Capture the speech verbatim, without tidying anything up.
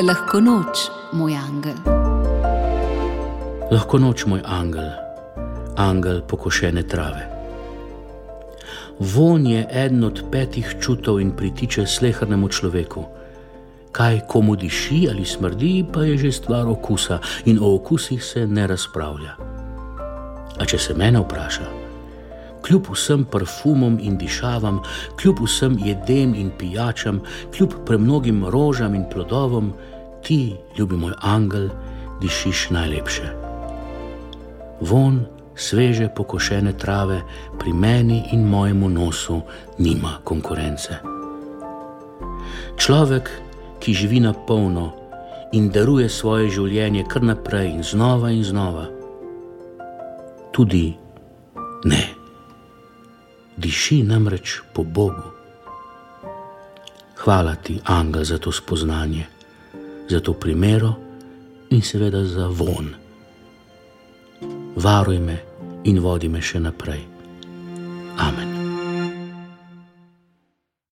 Lahko noč, moj angel. Lahko noč, moj angel, angel pokošene trave. Vonj je eden od petih čutov in pritiče slehernemu človeku. Kaj komu diši ali smrdi, pa je že stvar okusa in o okusih se ne razpravlja. A če se mene vpraša, kljub vsem parfumom in dišavam, kljub vsem jedem in pijačam, kljub premnogim rožam in plodovom, ti, ljubi moj angel, dišiš najlepše. Vonj sveže pokošene trave pri meni in mojemu nosu nima konkurence. Človek, ki živi na polno in daruje svoje življenje kar naprej in znova in znova, tudi ne. Diši namreč po Bogu. Hvala ti, angel, za to spoznanje, za to primero in seveda za vonj. Varuj me in vodi me še naprej. Amen.